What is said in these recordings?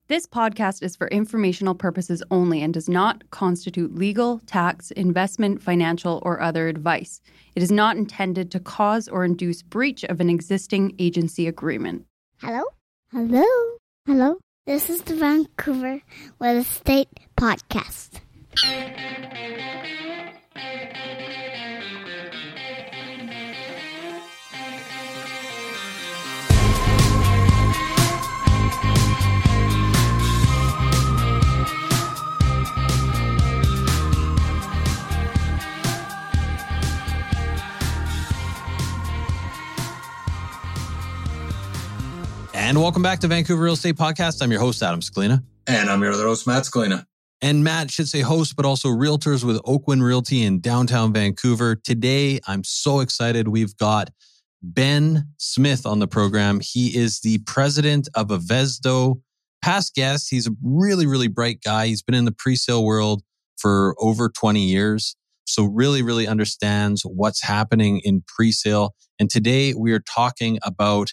This podcast is for informational purposes only and does not constitute legal, tax, investment, financial, or other advice. It is not intended to cause or induce breach of an existing agency agreement. Hello? Hello? Hello? This is the Vancouver Real Estate Podcast. And welcome back to Vancouver Real Estate Podcast. I'm your host, Adam Scalina. And I'm your other host, Matt Scalina. And Matt should say host, but also realtors with Oakwyn Realty in downtown Vancouver. Today, I'm so excited. We've got Ben Smith on the program. He is the president of Avesdo. Past guest, he's a really, really bright guy. He's been in the pre-sale world for over 20 years. So really understands what's happening in pre-sale. And today we are talking about,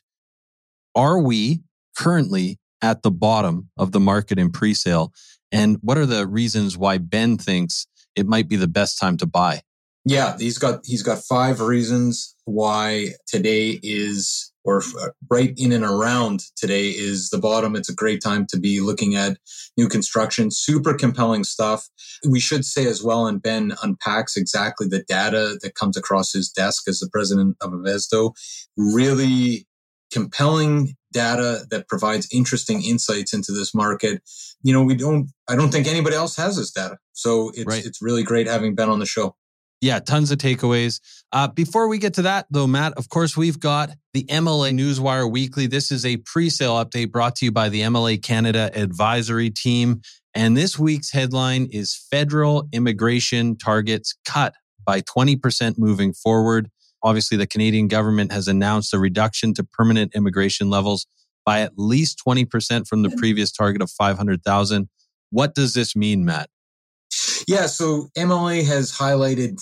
are we currently at the bottom of the market in pre-sale? And what are the reasons why Ben thinks it might be the best time to buy? Yeah, he's got 5 reasons why today is, or right in and around today is the bottom. It's a great time to be looking at new construction. Super compelling stuff. We should say as well, and Ben unpacks exactly the data that comes across his desk as the president of Avesdo. Really compelling data that provides interesting insights into this market. You know, I don't think anybody else has this data. So it's really great having Ben on the show. Yeah, tons of takeaways. Before we get to that though, Matt, of course, we've got the MLA Newswire Weekly. This is a pre-sale update brought to you by the MLA Canada Advisory Team. And this week's headline is Federal Immigration Targets Cut by 20% moving forward. Obviously, the Canadian government has announced a reduction to permanent immigration levels by at least 20% from the previous target of 500,000. What does this mean, Matt? Yeah, so MLA has highlighted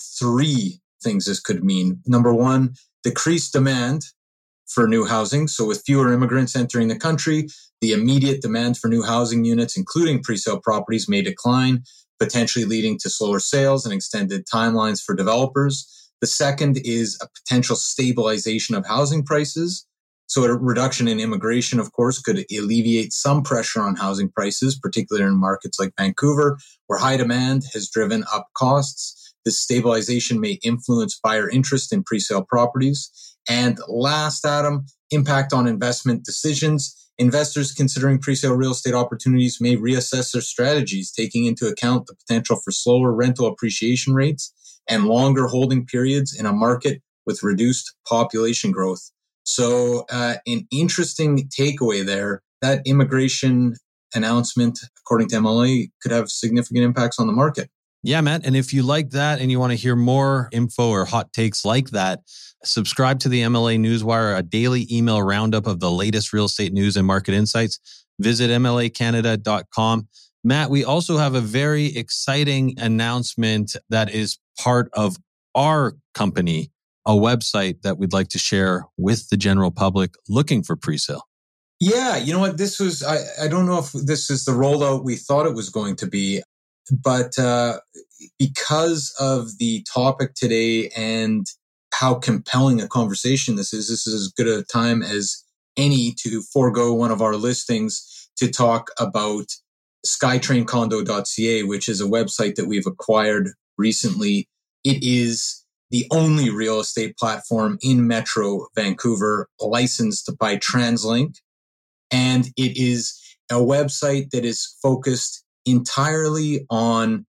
3 things this could mean. Number 1, decreased demand for new housing. So with fewer immigrants entering the country, the immediate demand for new housing units, including presale properties, may decline, potentially leading to slower sales and extended timelines for developers. The second is a potential stabilization of housing prices. So a reduction in immigration, of course, could alleviate some pressure on housing prices, particularly in markets like Vancouver, where high demand has driven up costs. This stabilization may influence buyer interest in presale properties. And last, Adam, impact on investment decisions. Investors considering presale real estate opportunities may reassess their strategies, taking into account the potential for slower rental appreciation rates and longer holding periods in a market with reduced population growth. So an interesting takeaway there, that immigration announcement, according to MLA, could have significant impacts on the market. Yeah, Matt. And if you like that and you want to hear more info or hot takes like that, subscribe to the MLA Newswire, a daily email roundup of the latest real estate news and market insights. Visit mlacanada.com. Matt, we also have a very exciting announcement that is part of our company, a website that we'd like to share with the general public looking for presale. Yeah, you know what? This was, I don't know if this is the rollout we thought it was going to be, but because of the topic today and how compelling a conversation this is as good a time as any to forego one of our listings to talk about SkytrainCondo.ca, which is a website that we've acquired recently. It is the only real estate platform in Metro Vancouver licensed by TransLink. And it is a website that is focused entirely on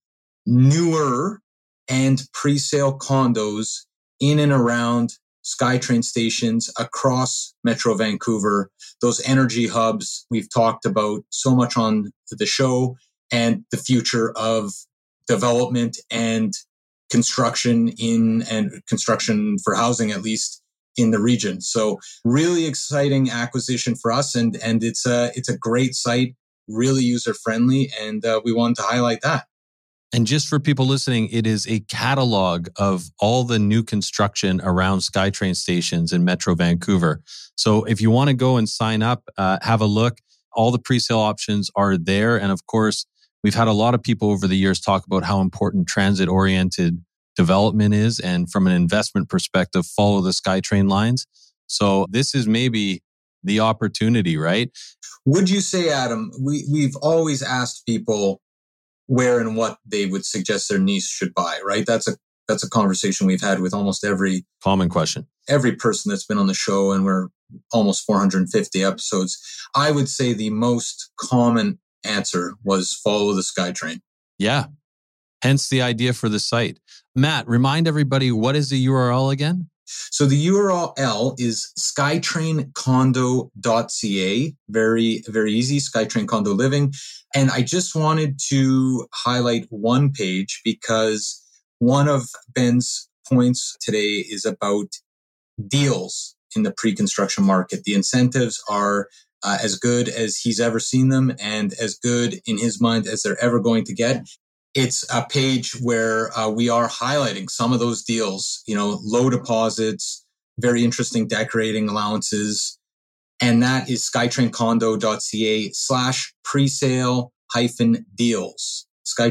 newer and pre-sale condos in and around SkyTrain stations across Metro Vancouver, those energy hubs we've talked about so much on the show, and the future of development and construction construction for housing, at least in the region. So really exciting acquisition for us. And it's a great site, really user friendly. And we wanted to highlight that. And just for people listening, it is a catalog of all the new construction around SkyTrain stations in Metro Vancouver. So if you want to go and sign up, have a look. All the pre-sale options are there. And of course, we've had a lot of people over the years talk about how important transit-oriented development is. And from an investment perspective, follow the SkyTrain lines. So this is maybe the opportunity, right? Would you say, Adam, we've always asked people where and what they would suggest their niece should buy, right? That's a conversation we've had with almost every common question. Every person that's been on the show, and we're almost 450 episodes. I would say the most common answer was follow the SkyTrain. Yeah. Hence the idea for the site. Matt, remind everybody, what is the URL again? So the URL is skytraincondo.ca. Very, very easy. SkyTrain Condo Living. And I just wanted to highlight one page because one of Ben's points today is about deals in the pre-construction market. The incentives are as good as he's ever seen them and as good in his mind as they're ever going to get. It's a page where we are highlighting some of those deals, low deposits, very interesting decorating allowances. And that is skytraincondo.ca/presale-deals.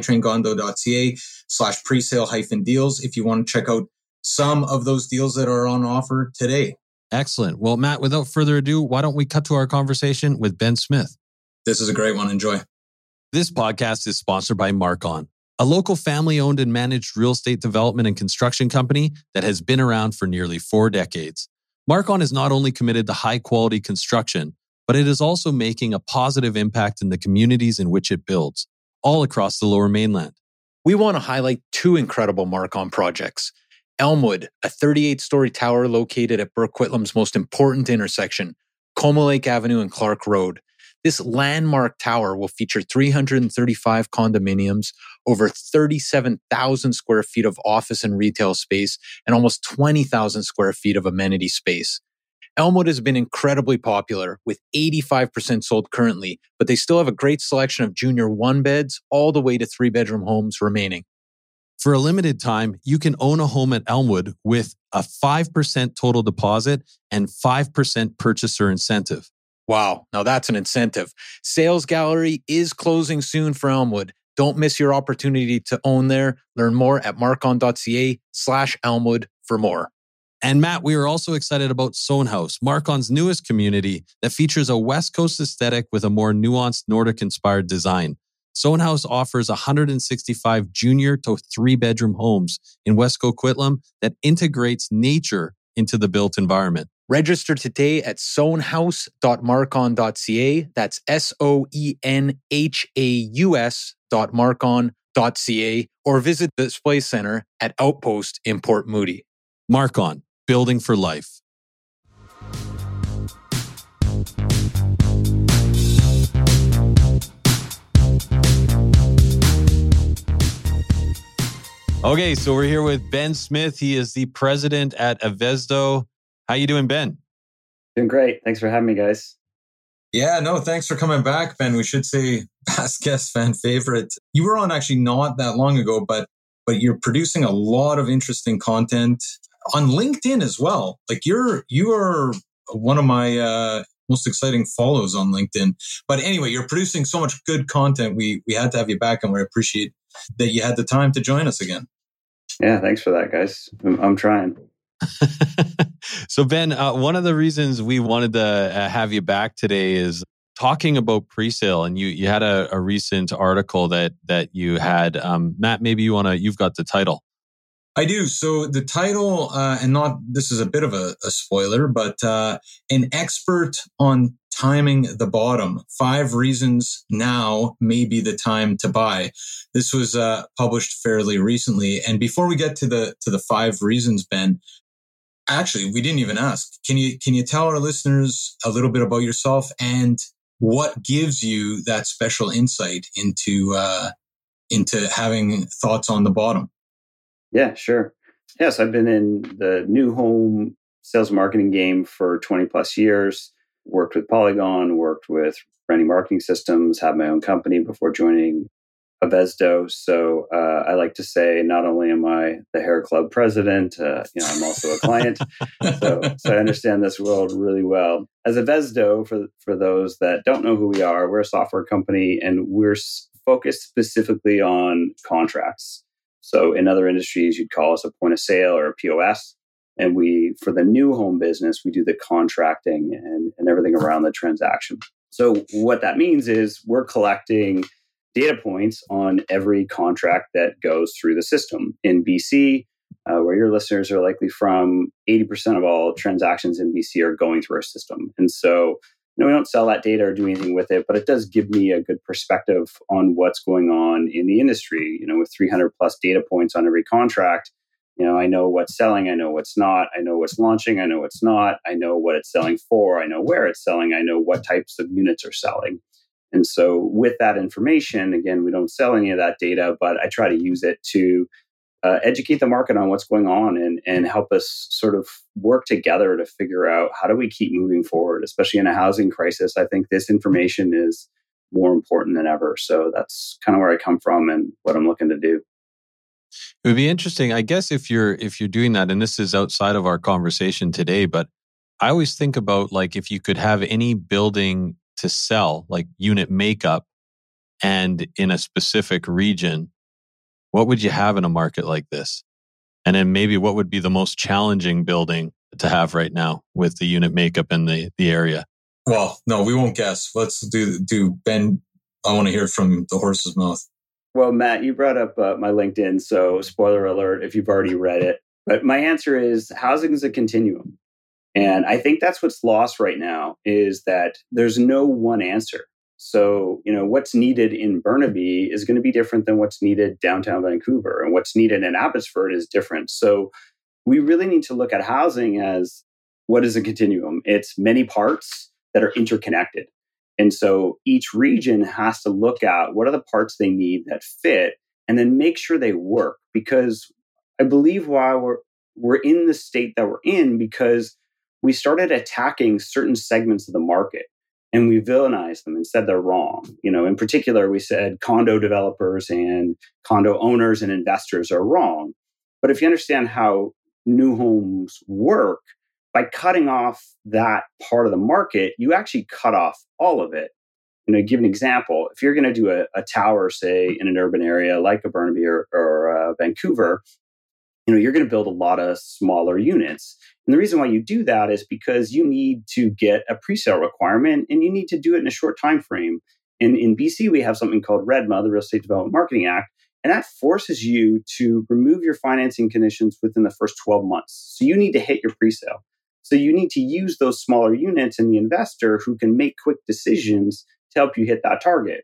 skytraincondo.ca/presale-deals if you want to check out some of those deals that are on offer today. Excellent. Well, Matt, without further ado, why don't we cut to our conversation with Ben Smith? This is a great one. Enjoy. This podcast is sponsored by Marcon, a local family-owned and managed real estate development and construction company that has been around for nearly 4 decades. Marcon is not only committed to high-quality construction, but it is also making a positive impact in the communities in which it builds, all across the Lower Mainland. We want to highlight 2 incredible Marcon projects. Elmwood, a 38-story tower located at Burke Quitlam's most important intersection, Como Lake Avenue and Clark Road. This landmark tower will feature 335 condominiums, over 37,000 square feet of office and retail space, and almost 20,000 square feet of amenity space. Elmwood has been incredibly popular, with 85% sold currently, but they still have a great selection of junior 1-beds all the way to 3-bedroom homes remaining. For a limited time, you can own a home at Elmwood with a 5% total deposit and 5% purchaser incentive. Wow, now that's an incentive. Sales Gallery is closing soon for Elmwood. Don't miss your opportunity to own there. Learn more at marcon.ca/Elmwood for more. And Matt, we are also excited about Sohn House, Marcon's newest community that features a West Coast aesthetic with a more nuanced Nordic-inspired design. Sohn House offers 165 junior to 3-bedroom homes in West Coquitlam that integrates nature into the built environment. Register today at sohnhouse.marcon.ca. That's SOENHAUS.marcon.ca, or visit the display center at Outpost in Port Moody. Marcon, building for life. Okay, so we're here with Ben Smith. He is the president at Avesdo. How you doing, Ben? Doing great. Thanks for having me, guys. Yeah, no, thanks for coming back, Ben. We should say past guest, fan favorite. You were on actually not that long ago, but you're producing a lot of interesting content on LinkedIn as well. Like you are one of my most exciting follows on LinkedIn. But anyway, you're producing so much good content. We had to have you back, and we appreciate that you had the time to join us again. Yeah, thanks for that, guys. I'm trying. So Ben, one of the reasons we wanted to have you back today is talking about presale, and you had a recent article that you had. Matt, maybe you've got the title. I do. So the title, this is a bit of a spoiler, but an expert on timing the bottom. 5 reasons now may be the time to buy. This was published fairly recently. And before we get to the 5 reasons, Ben, actually, we didn't even ask. Can you tell our listeners a little bit about yourself and what gives you that special insight into having thoughts on the bottom? Yeah, sure. Yes, I've been in the new home sales marketing game for 20 plus years, worked with Polygon, worked with branding marketing systems, had my own company before joining Avesdo. So I like to say, not only am I the Hair Club president, I'm also a client. so I understand this world really well. As Avesdo, for those that don't know who we are, we're a software company, and we're focused specifically on contracts. So in other industries, you'd call us a point of sale or a POS. And for the new home business, we do the contracting and everything around the transaction. So what that means is we're collecting data points on every contract that goes through the system. In BC, where your listeners are likely from, 80% of all transactions in BC are going through our system. And so we don't sell that data or do anything with it, but it does give me a good perspective on what's going on in the industry. With 300 plus data points on every contract, I know what's selling, I know what's not, I know what's launching, I know what's not, I know what it's selling for, I know where it's selling, I know what types of units are selling. And so with that information, again, we don't sell any of that data, but I try to use it to educate the market on what's going on and help us sort of work together to figure out how do we keep moving forward, especially in a housing crisis. I think this information is more important than ever. So that's kind of where I come from and what I'm looking to do. It would be interesting, I guess, if you're doing that, and this is outside of our conversation today, but I always think about like if you could have any building to sell, like unit makeup, and in a specific region, what would you have in a market like this? And then maybe what would be the most challenging building to have right now with the unit makeup in the area? Well, no, we won't guess. Let's do Ben. I want to hear it from the horse's mouth. Well, Matt, you brought up my LinkedIn, so spoiler alert if you've already read it. But my answer is housing is a continuum. And I think that's what's lost right now is that there's no one answer. So, what's needed in Burnaby is going to be different than what's needed downtown Vancouver. And what's needed in Abbotsford is different. So we really need to look at housing as what is a continuum? It's many parts that are interconnected. And so each region has to look at what are the parts they need that fit and then make sure they work. Because I believe why we're in the state that we're in because we started attacking certain segments of the market and we villainized them and said they're wrong. In particular, we said condo developers and condo owners and investors are wrong. But if you understand how new homes work, by cutting off that part of the market, you actually cut off all of it. Give an example. If you're going to do a tower, say, in an urban area like a Burnaby or Vancouver, you're going to build a lot of smaller units. And the reason why you do that is because you need to get a pre-sale requirement and you need to do it in a short time frame. And in BC, we have something called REDMA, the Real Estate Development Marketing Act, and that forces you to remove your financing conditions within the first 12 months. So you need to hit your pre-sale. So you need to use those smaller units and the investor who can make quick decisions to help you hit that target.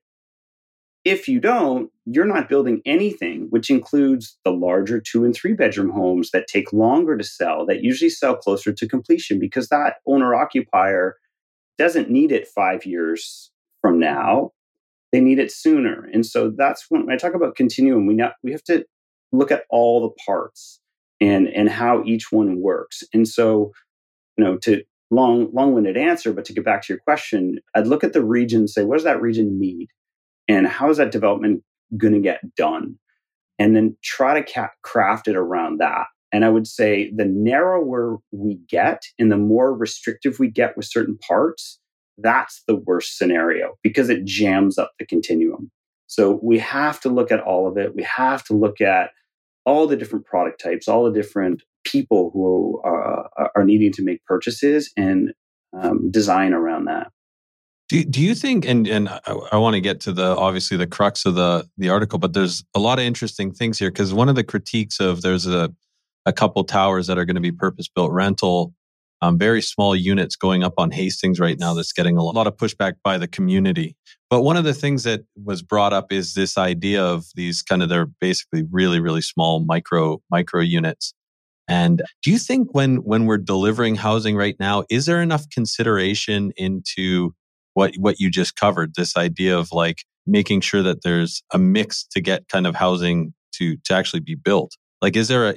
If you don't, you're not building anything, which includes the larger 2 and 3 bedroom homes that take longer to sell, that usually sell closer to completion because that owner occupier doesn't need it 5 years from now. They need it sooner. And so that's when I talk about continuum, we have to look at all the parts and how each one works. And so, to long-winded answer, but to get back to your question, I'd look at the region and say, what does that region need? And how is that development going to get done? And then try to craft it around that. And I would say the narrower we get and the more restrictive we get with certain parts, that's the worst scenario because it jams up the continuum. So we have to look at all of it. We have to look at all the different product types, all the different people who are needing to make purchases and design around that. Do you think, and I want to get to obviously the crux of the article, but there's a lot of interesting things here because one of the critiques of there's a couple towers that are going to be purpose-built rental, very small units going up on Hastings right now that's getting a lot of pushback by the community. But one of the things that was brought up is this idea of these they're basically really, really small micro units. And do you think when we're delivering housing right now, is there enough consideration into what you just covered, this idea of like making sure that there's a mix to get kind of housing to actually be built? Like, is there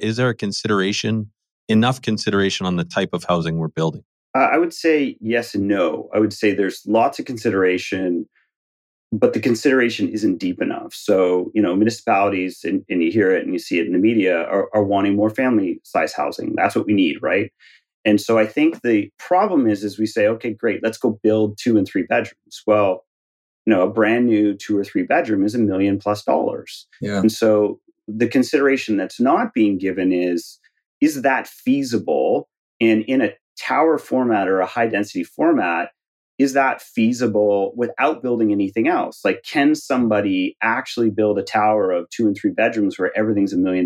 enough consideration on the type of housing we're building? I would say yes and no. I would say there's lots of consideration but the consideration isn't deep enough. So, municipalities, and you hear it and you see it in the media, are wanting more family size housing. That's what we need, right? And so I think the problem is we say, okay, great, let's go build 2 and 3 bedrooms. Well, a brand new 2 or 3 bedroom is $1 million+. Yeah. And so the consideration that's not being given is that feasible? And in a tower format or a high density format, is that feasible without building anything else? Like, can somebody actually build a tower of 2 and 3 bedrooms where everything's $1 million+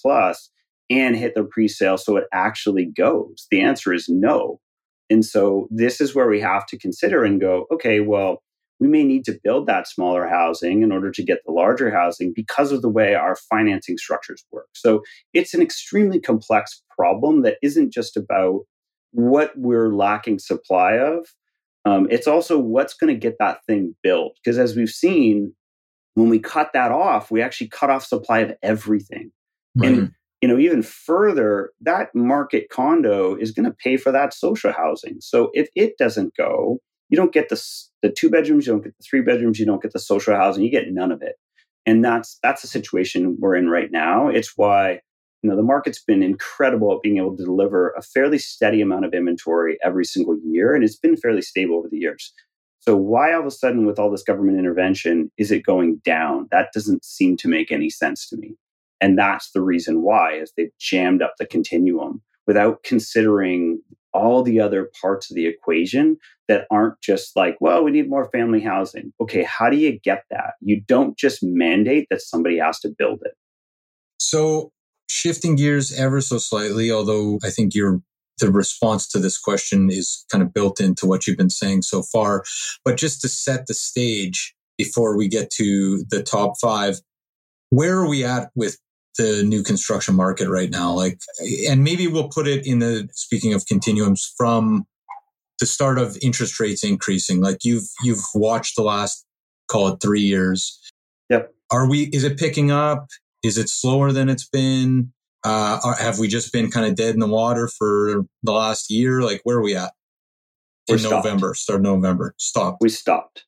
and hit their pre-sale so it actually goes? The answer is no. And so this is where we have to consider and go, okay, well, we may need to build that smaller housing in order to get the larger housing because of the way our financing structures work. So it's an extremely complex problem that isn't just about what we're lacking supply of. It's also what's going to get that thing built. Because as we've seen, when we cut that off, we actually cut off supply of everything. Right. And even further, that market condo is going to pay for that social housing. So if it doesn't go, you don't get the 2 bedrooms, you don't get the 3 bedrooms, you don't get the social housing, you get none of it. And that's the situation we're in right now. It's why the market's been incredible at being able to deliver a fairly steady amount of inventory every single year, and it's been fairly stable over the years. So why all of a sudden, with all this government intervention, is it going down? That doesn't seem to make any sense to me. And that's the reason why, is they've jammed up the continuum without considering all the other parts of the equation that aren't just like, well, we need more family housing. Okay, how do you get that? You don't just mandate that somebody has to build it. So shifting gears ever so slightly, although I think the response to this question is kind of built into what you've been saying so far, but just to set the stage before we get to the top 5, where are we at with the new construction market right now? And maybe we'll put it in the, speaking of continuums, from the start of interest rates increasing. Like you've watched the last, call it 3 years. Yep. Is it picking up? Is it slower than it's been? Have we just been kind of dead in the water for the last year? Like, where are we at? November, start of November. Stopped. We stopped.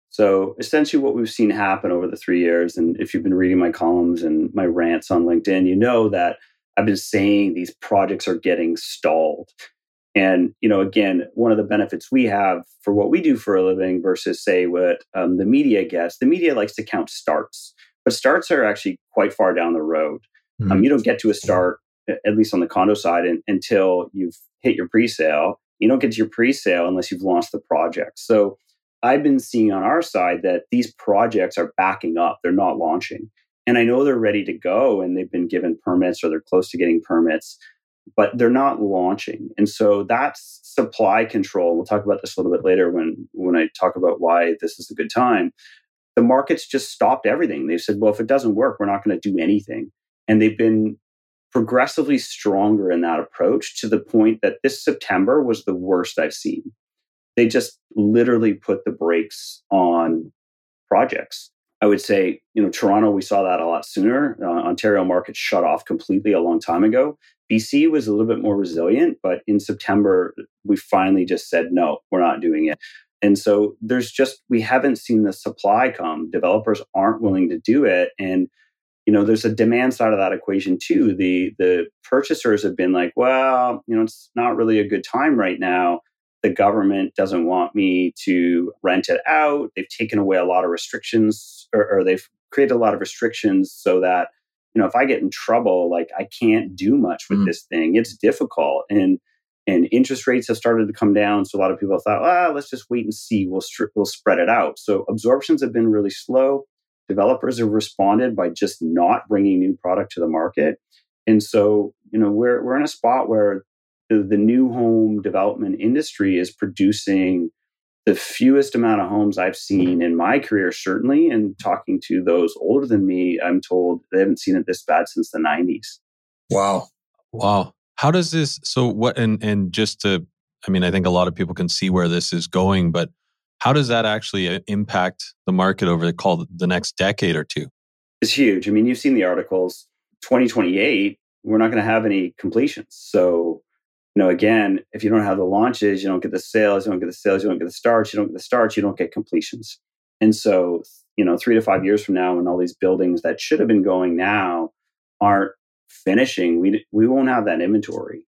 So essentially what we've seen happen over the 3 years, and if you've been reading my columns and my rants on LinkedIn, you know that I've been saying these projects are getting stalled. And, again, one of the benefits we have for what we do for a living versus, say, what the media gets, the media likes to count starts, but starts are actually quite far down the road. Mm-hmm. You don't get to a start, at least on the condo side, until you've hit your pre-sale. You don't get to your pre-sale unless you've launched the project. So I've been seeing on our side that these projects are backing up. They're not launching. And I know they're ready to go and they've been given permits or they're close to getting permits, but they're not launching. And so that's supply control. We'll talk about this a little bit later when I talk about why this is a good time. The market's just stopped everything. They've said, well, if it doesn't work, we're not going to do anything. And they've been progressively stronger in that approach to the point that this September was the worst I've seen. They just literally put the brakes on projects. I would say, Toronto, we saw that a lot sooner. Ontario market shut off completely a long time ago. BC was a little bit more resilient, but in September, we finally just said, no, we're not doing it. And so we haven't seen the supply come. Developers aren't willing to do it. And, there's a demand side of that equation too. The purchasers have been like, well, it's not really a good time right now. The government doesn't want me to rent it out. They've taken away a lot of restrictions or they've created a lot of restrictions so that, if I get in trouble, like I can't do much with this thing. It's difficult. And interest rates have started to come down. So a lot of people thought, let's just wait and see. We'll spread it out. So absorptions have been really slow. Developers have responded by just not bringing new product to the market. And so, we're in a spot where the new home development industry is producing the fewest amount of homes I've seen in my career, certainly. And talking to those older than me, I'm told they haven't seen it this bad since the 90s. Wow. How does this, so what, and just to, I think a lot of people can see where this is going, but how does that actually impact the market over the next decade or two? It's huge. You've seen the articles. 2028, we're not going to have any completions. So, again, if you don't have the launches, you don't get the sales, you don't get the sales, you don't get the starts, you don't get the starts, you don't get completions. And so, 3 to 5 years from now, when all these buildings that should have been going now aren't finishing, we won't have that inventory.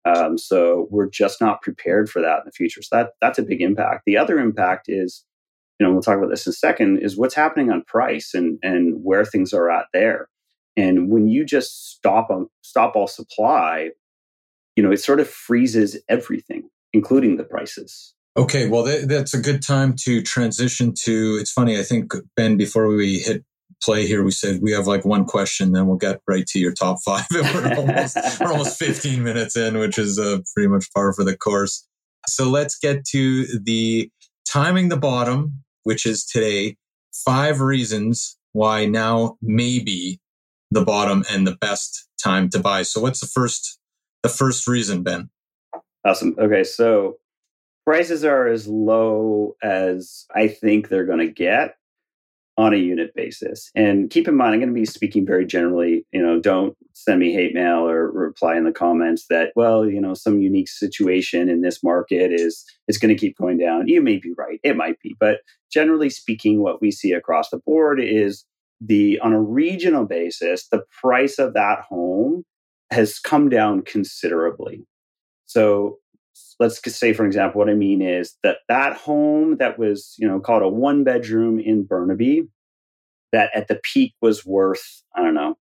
So we're just not prepared for that in the future. So that's a big impact. The other impact is, we'll talk about this in a second, is what's happening on price and where things are at there. And when you just stop all supply, it sort of freezes everything, including the prices. Okay, well, that's a good time to transition to, it's funny, I think, Ben, before we hit play here, we said we have like one question, then we'll get right to your top 5. we're almost 15 minutes in, which is pretty much par for the course. So let's get to the timing the bottom, which is today. 5 reasons why now may be the bottom and the best time to buy. So what's the first reason, Ben? Awesome. Okay, so prices are as low as I think they're going to get on a unit basis. And keep in mind, I'm going to be speaking very generally. Don't send me hate mail or reply in the comments that, some unique situation in this market is going to keep going down. You may be right. It might be. But generally speaking, what we see across the board is on a regional basis, the price of that home has come down considerably. So let's say, for example, what I mean is that home that was, called a 1-bedroom in Burnaby, that at the peak was worth, I don't know,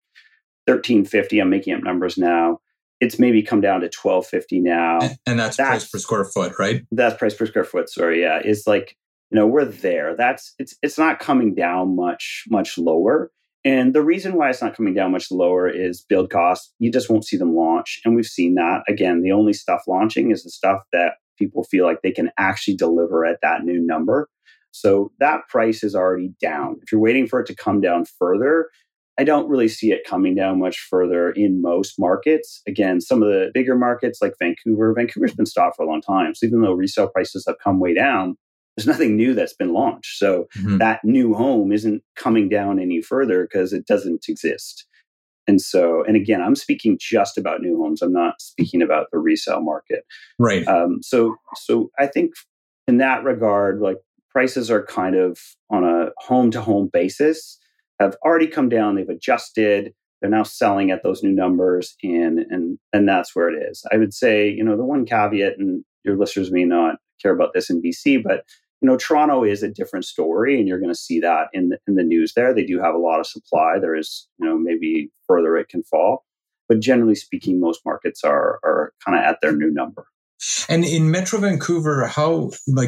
$1,350. I'm making up numbers now. It's maybe come down to $1,250 now. And that's price per square foot, right? That's price per square foot. Sorry, yeah. It's like, we're there. It's not coming down much lower. And the reason why it's not coming down much lower is build costs. You just won't see them launch. And we've seen that. Again, the only stuff launching is the stuff that people feel like they can actually deliver at that new number. So that price is already down. If you're waiting for it to come down further, I don't really see it coming down much further in most markets. Again, some of the bigger markets like Vancouver's been stopped for a long time. So even though resale prices have come way down, there's nothing new that's been launched. So that new home isn't coming down any further because it doesn't exist. And again, I'm speaking just about new homes. I'm not speaking about the resale market. Right. So I think in that regard, like prices are kind of on a home to home basis, have already come down. They've adjusted. They're now selling at those new numbers. And that's where it is. I would say, the one caveat, and your listeners may not care about this in BC, but Toronto is a different story, and you're going to see that in the news there. They do have a lot of supply. There is, maybe further it can fall. But generally speaking, most markets are kind of at their new number. And in Metro Vancouver, how, like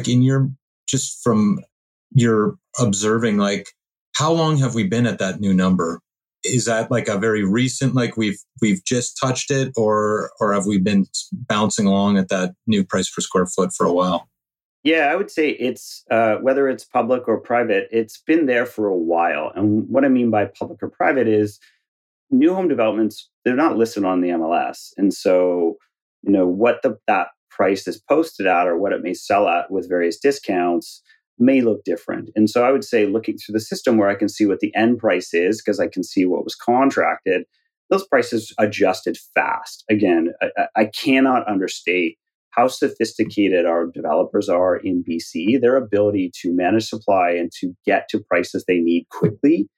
just from your observing, like how long have we been at that new number? Is that like a very recent, like we've just touched it, or have we been bouncing along at that new price per square foot for a while? Yeah, I would say it's, whether it's public or private, it's been there for a while. And what I mean by public or private is new home developments, they're not listed on the MLS. And so, what that price is posted at or what it may sell at with various discounts may look different. And so I would say looking through the system where I can see what the end price is, because I can see what was contracted, those prices adjusted fast. Again, I cannot understate how sophisticated our developers are in BC. Their ability to manage supply and to get to prices they need quickly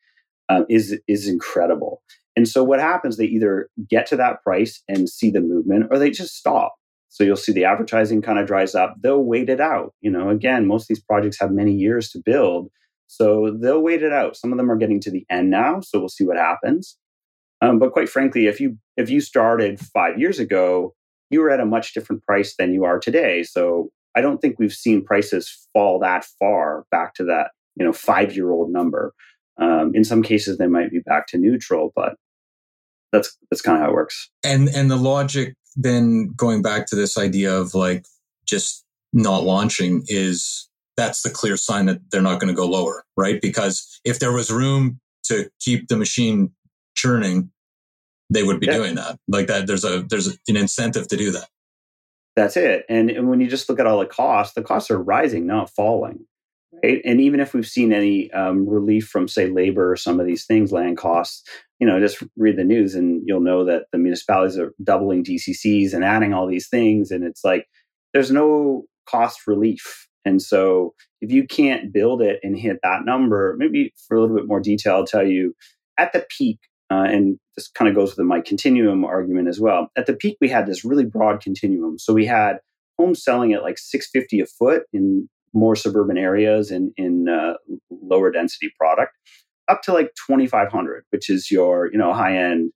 is incredible. And so what happens, they either get to that price and see the movement, or they just stop. So you'll see the advertising kind of dries up. They'll wait it out. Again, most of these projects have many years to build. So they'll wait it out. Some of them are getting to the end now. So we'll see what happens. But quite frankly, if you started 5 years ago, you were at a much different price than you are today. So I don't think we've seen prices fall that far back to that 5-year-old number. In some cases, they might be back to neutral, but that's kind of how it works. And the logic then going back to this idea of like just not launching is that's the clear sign that they're not going to go lower, right? Because if there was room to keep the machine churning, they would be doing that. Like that, there's an incentive to do that. That's it. And when you just look at all the costs are rising, not falling. Right? And even if we've seen any relief from, say, labor or some of these things, land costs, just read the news and you'll know that the municipalities are doubling DCCs and adding all these things. And it's like, there's no cost relief. And so if you can't build it and hit that number, maybe for a little bit more detail, I'll tell you at the peak, and this kind of goes with my continuum argument as well. At the peak, we had this really broad continuum. So we had homes selling at like $650 a foot in more suburban areas and in lower density product, up to like $2,500, which is your high end,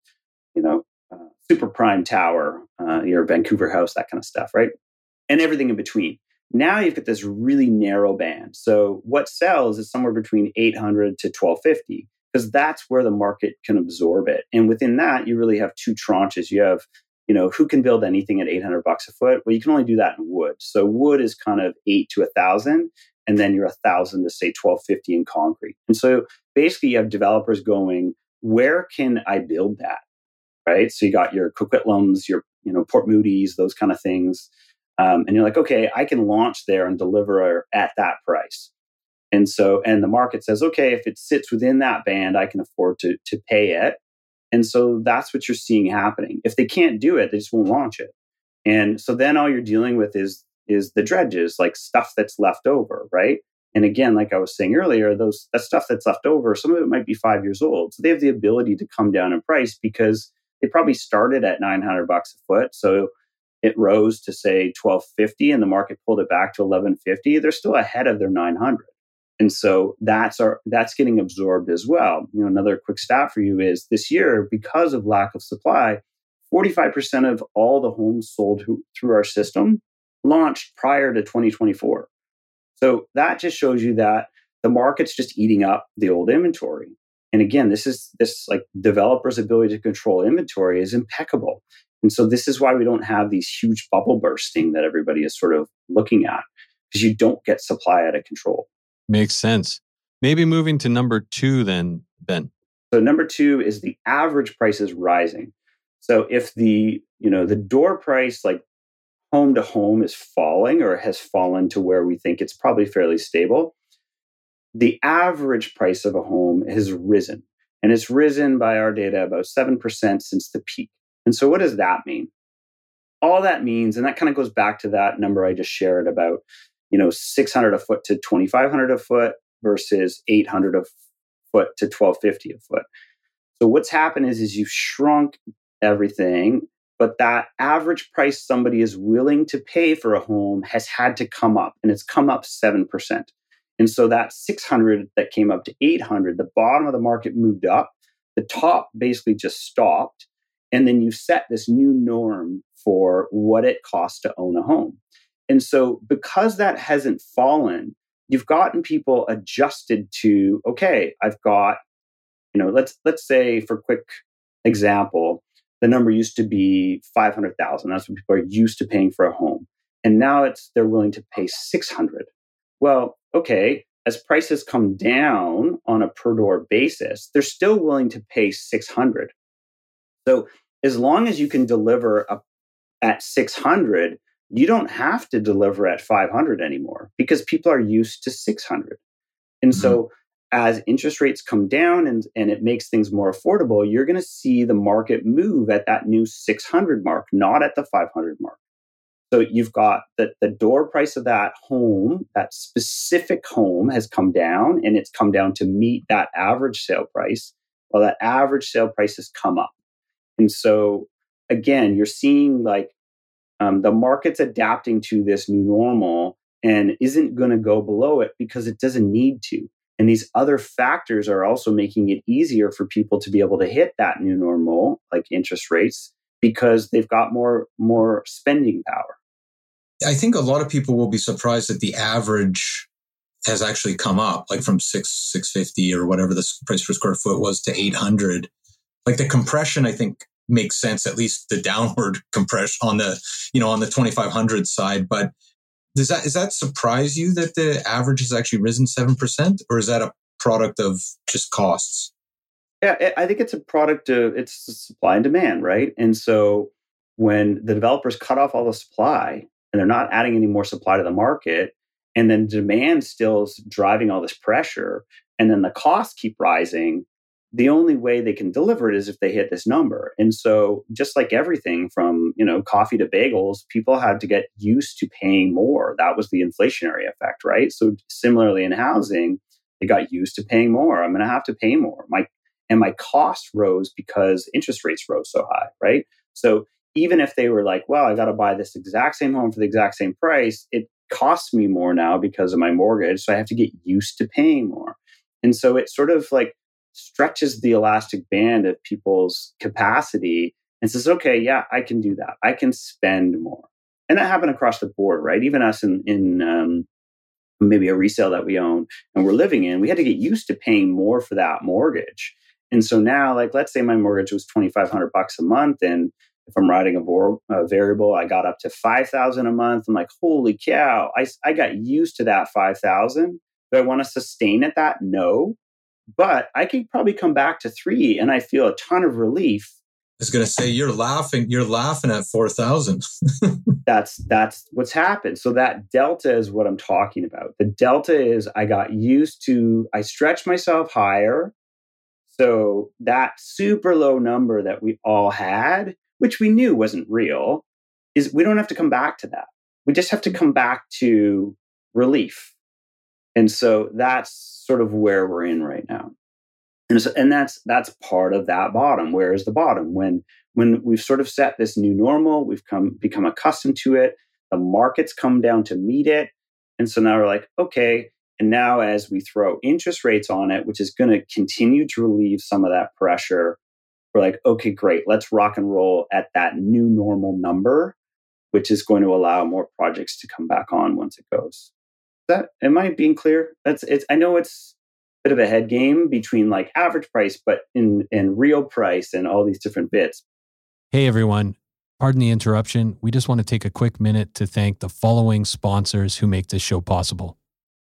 super prime tower, your Vancouver house, that kind of stuff, right? And everything in between. Now you've got this really narrow band. So what sells is somewhere between $800 to $1,250. Because that's where the market can absorb it. And within that, you really have two tranches. You have, who can build anything at $800 a foot? Well, you can only do that in wood. So wood is kind of $800 to $1,000, and then you're $1,000 to say $1,250 in concrete. And so basically, you have developers going, where can I build that? Right. So you got your Coquitlums, your Port Moody's, those kind of things, and you're like, okay, I can launch there and deliver at that price. And the market says, okay, if it sits within that band, I can afford to pay it. And so that's what you're seeing happening. If they can't do it, they just won't launch it. And so then all you're dealing with is the dredges, like stuff that's left over, right? And again, like I was saying earlier, that stuff that's left over, some of it might be 5 years old. So they have the ability to come down in price because they probably started at $900 a foot. So it rose to say $1,250 and the market pulled it back to $1,150. They're still ahead of their $900. And so that's getting absorbed as well. Another quick stat for you is this year, because of lack of supply, 45% of all the homes sold through our system launched prior to 2024. So that just shows you that the market's just eating up the old inventory. And again, this like developers' ability to control inventory is impeccable. And so this is why we don't have these huge bubble bursting that everybody is sort of looking at, because you don't get supply out of control. Makes sense. Maybe moving to number 2 then, Ben. So number 2 is the average price is rising. So if the door price, like home to home, is falling or has fallen to where we think it's probably fairly stable, the average price of a home has risen. And it's risen by our data about 7% since the peak. And so what does that mean? All that means, and that kind of goes back to that number I just shared about, $600 a foot to $2,500 a foot versus $800 a foot to $1,250 a foot. So what's happened is you've shrunk everything, but that average price somebody is willing to pay for a home has had to come up, and it's come up 7%. And so that 600 that came up to 800, the bottom of the market moved up, the top basically just stopped, and then you set this new norm for what it costs to own a home. And so because that hasn't fallen, you've gotten people adjusted to, okay, I've got, let's say for quick example, the number used to be 500,000. That's what people are used to paying for a home. And now they're willing to pay 600. Well, okay, as prices come down on a per door basis, they're still willing to pay 600. So as long as you can deliver at 600, you don't have to deliver at 500 anymore because people are used to 600. And so as interest rates come down and it makes things more affordable, you're going to see the market move at that new 600 mark, not at the 500 mark. So you've got the door price of that home, that specific home has come down, and it's come down to meet that average sale price, while that average sale price has come up. And so again, you're seeing like the market's adapting to this new normal and isn't going to go below it because it doesn't need to. And these other factors are also making it easier for people to be able to hit that new normal, like interest rates, because they've got more spending power. I think a lot of people will be surprised that the average has actually come up, like from $650 or whatever the price per square foot was to $800. Like the compression, I think, makes sense, at least the downward compression on the 2,500 side. But does that surprise you that the average has actually risen 7%, or is that a product of just costs? Yeah, I think it's a product of it's supply and demand, right? And so when the developers cut off all the supply and they're not adding any more supply to the market, and then demand still is driving all this pressure, and then the costs keep rising, the only way they can deliver it is if they hit this number. And so just like everything from, coffee to bagels, people had to get used to paying more. That was the inflationary effect, right? So similarly in housing, they got used to paying more. I'm going to have to pay more. My cost rose because interest rates rose so high, right? So even if they were like, well, I got to buy this exact same home for the exact same price, it costs me more now because of my mortgage. So I have to get used to paying more. And so it sort of like stretches the elastic band of people's capacity and says, okay, yeah, I can do that. I can spend more. And that happened across the board, right? Even us in maybe a resale that we own and we're living in, we had to get used to paying more for that mortgage. And so now, like, let's say my mortgage was $2,500 a month. And if I'm riding a variable, I got up to $5,000 a month. I'm like, holy cow, I got used to that $5,000. Do I want to sustain at that? No. But I could probably come back to $3,000 and I feel a ton of relief. I was going to say, you're laughing at 4,000. That's what's happened. So that delta is what I'm talking about. The delta is I stretched myself higher. So that super low number that we all had, which we knew wasn't real, is we don't have to come back to that. We just have to come back to relief. And so that's sort of where we're in right now. And that's part of that bottom. Where is the bottom? When we've sort of set this new normal, we've become accustomed to it, the markets come down to meet it. And so now we're like, okay, and now as we throw interest rates on it, which is going to continue to relieve some of that pressure, we're like, okay, great, let's rock and roll at that new normal number, which is going to allow more projects to come back on once it goes. Am I being clear? I know it's a bit of a head game between like average price, but in real price and all these different bits. Hey everyone, pardon the interruption. We just want to take a quick minute to thank the following sponsors who make this show possible.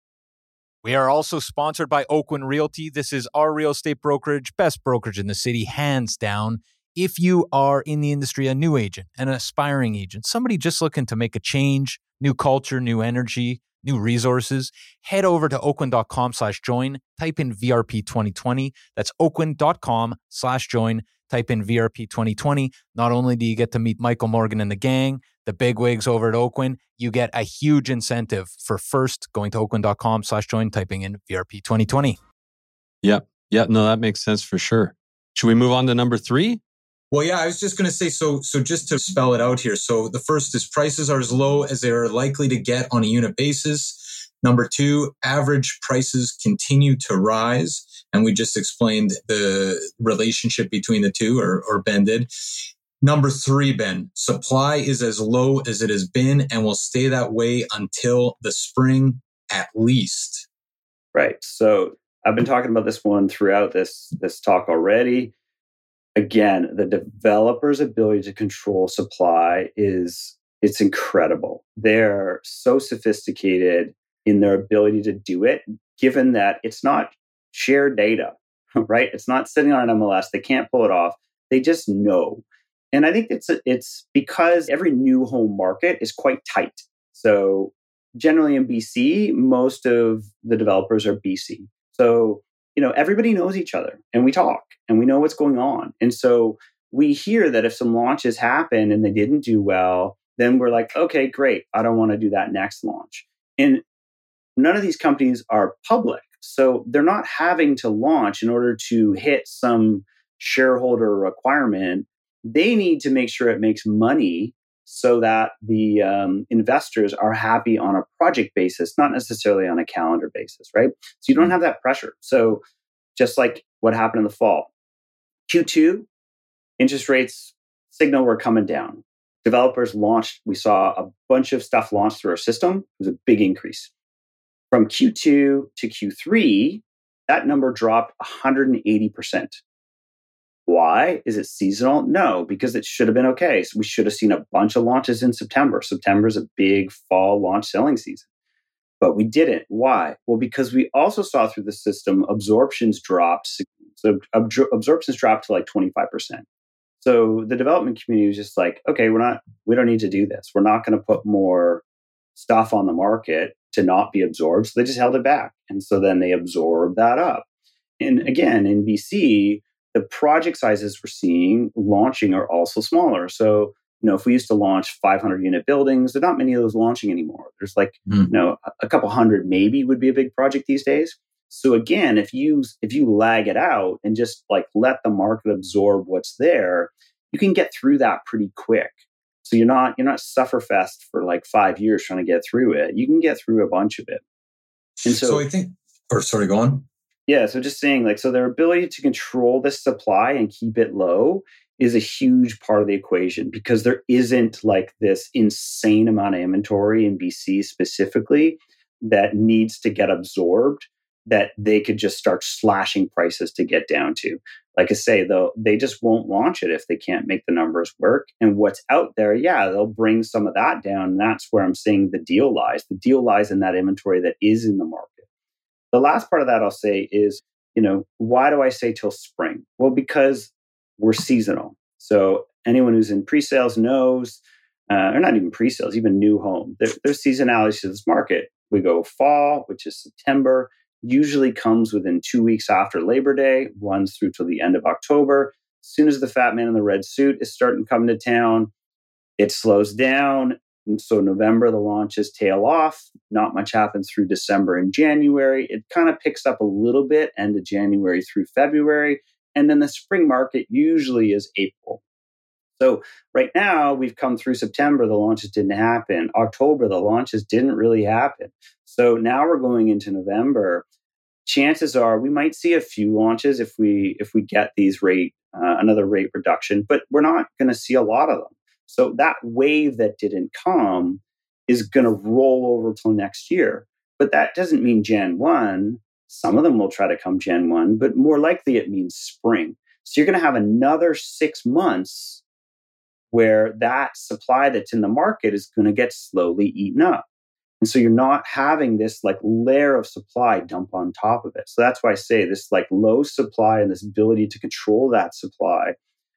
We are also sponsored by Oakwyn Realty. This is our real estate brokerage, best brokerage in the city, hands down. If you are in the industry, a new agent, an aspiring agent, somebody just looking to make a change, new culture, new energy, new resources, head over to oakwyn.com/join, type in VRP 2020. That's oakwyn.com/join, type in VRP 2020. Not only do you get to meet Michael Morgan and the gang, the bigwigs over at Oakwyn, you get a huge incentive for first going to oakwyn.com/join, typing in VRP 2020. Yeah. No, that makes sense for sure. Should we move on to number 3? Well, yeah, I was just going to say, so just to spell it out here. So the first is prices are as low as they are likely to get on a unit basis. Number 2, average prices continue to rise. And we just explained the relationship between the two, or Ben did. Number 3, Ben, supply is as low as it has been and will stay that way until the spring at least. Right. So I've been talking about this one throughout this talk already. Again, the developer's ability to control supply it's incredible. They're so sophisticated in their ability to do it, given that it's not shared data, right? It's not sitting on an MLS. They can't pull it off. They just know. And I think it's because every new home market is quite tight. So generally in BC, most of the developers are BC. So everybody knows each other and we talk and we know what's going on. And so we hear that if some launches happen and they didn't do well, then we're like, okay, great. I don't want to do that next launch. And none of these companies are public. So they're not having to launch in order to hit some shareholder requirement. They need to make sure it makes money so that the investors are happy on a project basis, not necessarily on a calendar basis, right? So you don't have that pressure. So just like what happened in the fall, Q2, interest rates signal were coming down. Developers launched. We saw a bunch of stuff launched through our system. It was a big increase. From Q2 to Q3, that number dropped 180%. Why? Is it seasonal? No, because it should have been okay. So we should have seen a bunch of launches in September. September is a big fall launch selling season. But we didn't. Why? Well, because we also saw through the system absorptions dropped. So absorptions dropped to like 25%. So the development community was just like, okay, we don't need to do this. We're not going to put more stuff on the market to not be absorbed. So they just held it back. And so then they absorbed that up. in BC, the project sizes we're seeing launching are also smaller. So, if we used to launch 500 unit buildings, there are not many of those launching anymore. There's a couple hundred maybe would be a big project these days. So again, if you lag it out and just let the market absorb what's there, you can get through that pretty quick. So you're not sufferfest for 5 years trying to get through it. You can get through a bunch of it. And so I think, sorry, go on. Yeah. So just saying, so their ability to control this supply and keep it low is a huge part of the equation, because there isn't this insane amount of inventory in BC specifically that needs to get absorbed, that they could just start slashing prices to get down to. Like I say, though, they just won't launch it if they can't make the numbers work. And what's out there, they'll bring some of that down. And that's where I'm saying the deal lies. The deal lies in that inventory that is in the market. The last part of that I'll say is, why do I say till spring? Well, because we're seasonal. So anyone who's in pre-sales knows, or not even pre-sales, even new home, there's seasonality to this market. We go fall, which is September, usually comes within 2 weeks after Labor Day, runs through till the end of October. As soon as the fat man in the red suit is starting to come to town, it slows down. And so November, the launches tail off. Not much happens through December and January. It kind of picks up a little bit end of January through February. And then the spring market usually is April. So right now, we've come through September, the launches didn't happen. October, the launches didn't really happen. So now we're going into November. Chances are we might see a few launches if we get these another rate reduction, but we're not going to see a lot of them. So that wave that didn't come is going to roll over till next year. But that doesn't mean Jan 1. Some of them will try to come Jan 1, but more likely it means spring. So you're going to have another 6 months where that supply that's in the market is going to get slowly eaten up. And so you're not having this layer of supply dump on top of it. So that's why I say this low supply and this ability to control that supply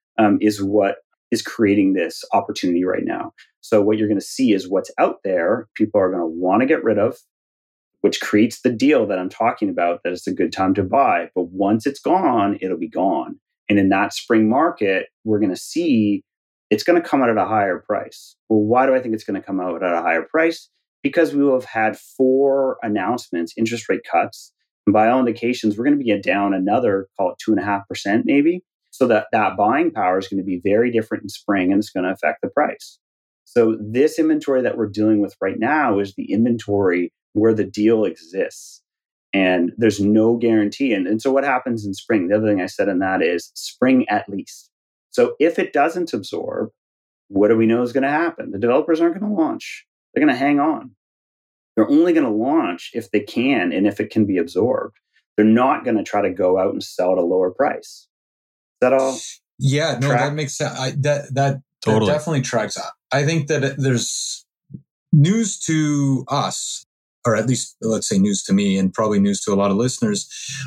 is what is creating this opportunity right now. So what you're going to see is what's out there, people are going to want to get rid of, which creates the deal that I'm talking about, that it's a good time to buy. But once it's gone, it'll be gone. And in that spring market, we're going to see it's going to come out at a higher price. Well, why do I think it's going to come out at a higher price? Because we will have had 4 announcements, interest rate cuts. And by all indications, we're going to be down another, call it 2.5% maybe. So that buying power is going to be very different in spring, and it's going to affect the price. So this inventory that we're dealing with right now is the inventory where the deal exists. And there's no guarantee. And so what happens in spring? The other thing I said in that is spring at least. So if it doesn't absorb, what do we know is going to happen? The developers aren't going to launch. They're going to hang on. They're only going to launch if they can and if it can be absorbed. They're not going to try to go out and sell at a lower price. Is that all? Yeah, no, that makes sense. That definitely tracks. I think that there's news to us, or at least let's say news to me and probably news to a lot of listeners,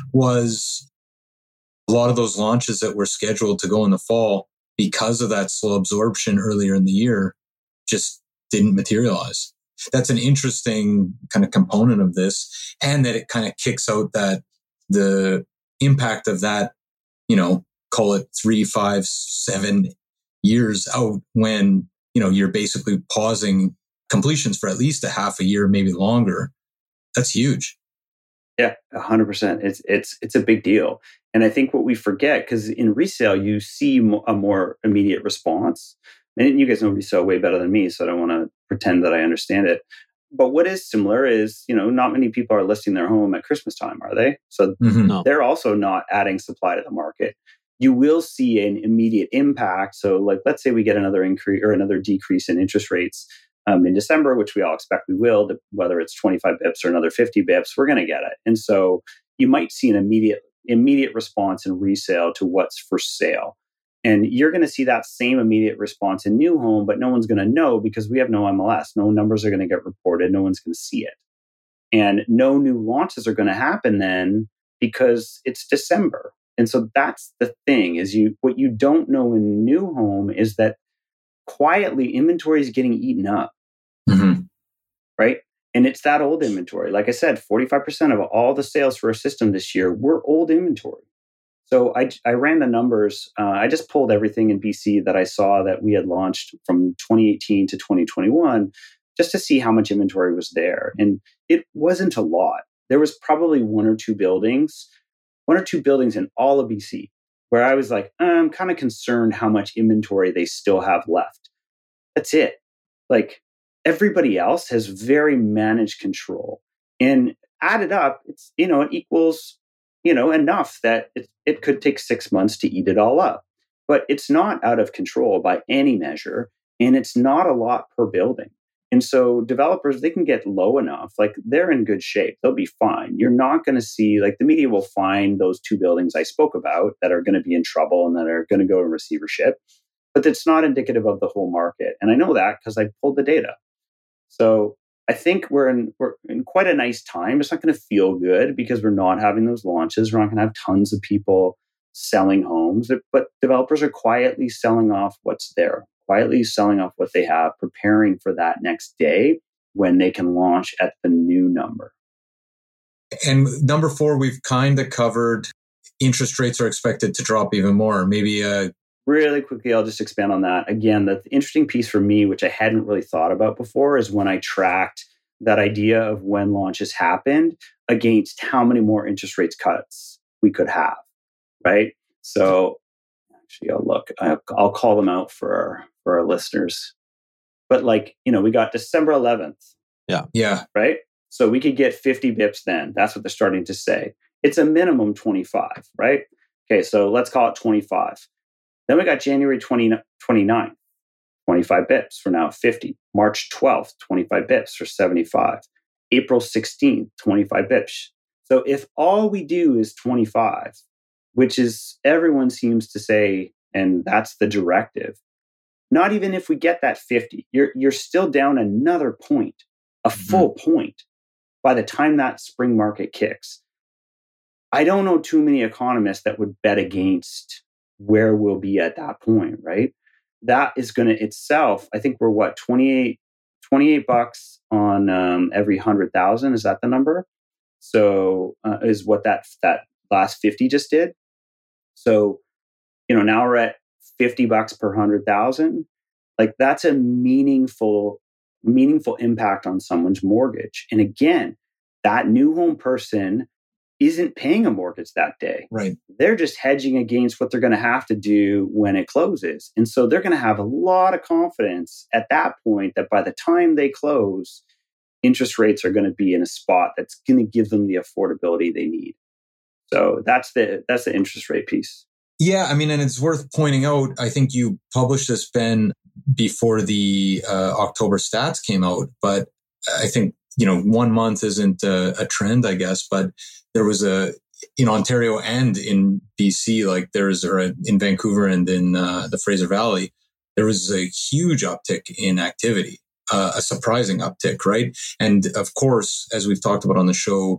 was a lot of those launches that were scheduled to go in the fall because of that slow absorption earlier in the year just didn't materialize. That's an interesting kind of component of this, and that it kind of kicks out that the impact of that, call it 3, 5, 7 years out when, you're basically pausing completions for at least a half a year, maybe longer. That's huge. Yeah, 100%. It's a big deal. And I think what we forget, because in resale, you see a more immediate response. And you guys know resale way better than me, so I don't want to pretend that I understand it. But what is similar is, not many people are listing their home at Christmas time, are they? So they're also not adding supply to the market. You will see an immediate impact. So let's say we get another increase or another decrease in interest rates in December, which we all expect we will, whether it's 25 bips or another 50 bips, we're going to get it. And so you might see an immediate response in resale to what's for sale. And you're going to see that same immediate response in new home, but no one's going to know because we have no MLS. No numbers are going to get reported. No one's going to see it. And no new launches are going to happen then because it's December. And so that's the thing is what you don't know in new home is that quietly inventory is getting eaten up. Mm-hmm. Right? And it's that old inventory. Like I said, 45% of all the sales for our system this year were old inventory. So I ran the numbers. I just pulled everything in BC that I saw that we had launched from 2018 to 2021 just to see how much inventory was there. And it wasn't a lot. There was probably one or two buildings in all of BC where I was like, I'm kind of concerned how much inventory they still have left. That's it. Like everybody else has very managed control, and added up, it's, it equals, enough that it could take 6 months to eat it all up, but it's not out of control by any measure. And it's not a lot per building. And so developers, they can get low enough, like they're in good shape. They'll be fine. You're not going to see, like the media will find those two buildings I spoke about that are going to be in trouble and that are going to go in receivership, but it's not indicative of the whole market. And I know that because I pulled the data. So I think we're in quite a nice time. It's not going to feel good because we're not having those launches. We're not going to have tons of people selling homes, but developers are quietly selling off what's there, quietly selling off what they have, preparing for that next day when they can launch at the new number. And number 4, we've kind of covered interest rates are expected to drop even more. Maybe really quickly, I'll just expand on that. Again, the interesting piece for me, which I hadn't really thought about before, is when I tracked that idea of when launches happened against how many more interest rates cuts we could have, right? So actually, I'll call them out for our listeners. But we got December 11th. Yeah. Right? So we could get 50 bips then. That's what they're starting to say. It's a minimum 25, right? Okay, so let's call it 25. Then we got January 29th, 25 bips for now 50. March 12th, 25 bips for 75. April 16th, 25 bips. So if all we do is 25, which is everyone seems to say, and that's the directive, not even if we get that 50, you're still down another point, a full point by the time that spring market kicks. I don't know too many economists that would bet against where we'll be at that point, right? That is going to itself, I think we're what, $28 on every 100,000. Is that the number? So is what that last 50 just did. So, now we're at $50 per 100,000. Like that's a meaningful impact on someone's mortgage. And again, that new home person isn't paying a mortgage that day. Right. They're just hedging against what they're going to have to do when it closes. And so they're going to have a lot of confidence at that point that by the time they close, interest rates are going to be in a spot that's going to give them the affordability they need. So that's the interest rate piece. Yeah, I mean, and it's worth pointing out, I think you published this, Ben, before the October stats came out, but I think, 1 month isn't a trend, I guess, but there was in Ontario and in BC, or in Vancouver and in the Fraser Valley, there was a huge uptick in activity, a surprising uptick, right? And of course, as we've talked about on the show,